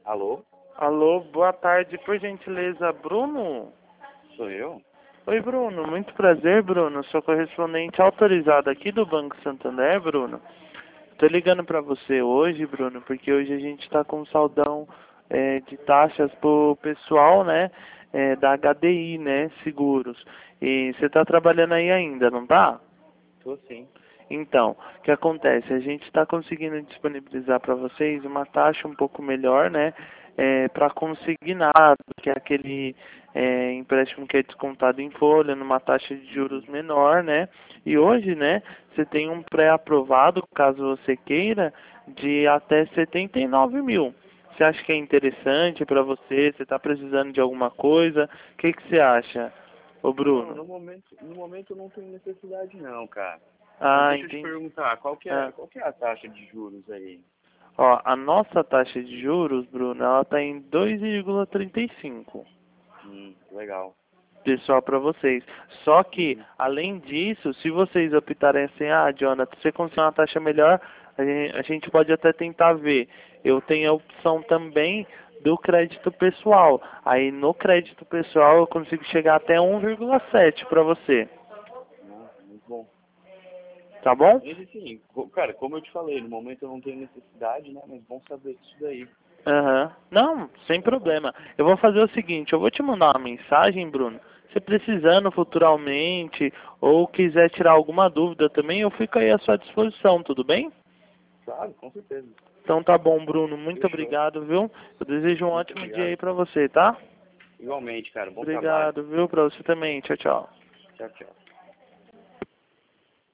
Alô? Alô, boa tarde, por gentileza, Bruno? Sou eu? Oi, Bruno, muito prazer, Bruno. Sou correspondente autorizado aqui do Banco Santander, Bruno. Tô ligando pra você hoje, Bruno, porque hoje a gente tá com saldão de taxas pro pessoal, né, da HDI, né, seguros. E você tá trabalhando aí ainda, não tá? Tô sim. Então, o que acontece? A gente está conseguindo disponibilizar para vocês uma taxa um pouco melhor, né? Para consignado, que é aquele empréstimo que é descontado em folha, numa taxa de juros menor, né? E hoje, né, você tem um pré-aprovado, caso você queira, de até 79 mil. Você acha que é interessante para você? Você está precisando de alguma coisa? O que você acha, ô Não, Bruno? no momento eu não tenho necessidade não, cara. Mas Ah, deixa eu te entendi. perguntar, qual que é, Ah. qual que é a taxa de juros aí? Ó, a nossa taxa de juros, Bruno, ela tá em 2,35. Legal. Pessoal, para vocês. Só que, Uhum. além disso, se vocês optarem assim, Jonathan, se você conseguir uma taxa melhor, a gente pode até tentar ver. Eu tenho a opção também do crédito pessoal. Aí, no crédito pessoal, eu consigo chegar até 1,7 para você. Muito bom. Tá bom? Mas assim, cara, como eu te falei, no momento eu não tenho necessidade, né? Mas bom saber disso daí. Aham. Não, sem problema. Eu vou fazer o seguinte, eu vou te mandar uma mensagem, Bruno. Se precisando futuramente ou quiser tirar alguma dúvida também, eu fico aí à sua disposição, tudo bem? Claro, com certeza. Então tá bom, Bruno. Muito Fechou. obrigado, viu? Eu desejo um Muito ótimo dia aí obrigado. pra você, tá? Igualmente, cara. Bom trabalho. Obrigado, viu? Pra você também. Tchau, tchau. Tchau, tchau.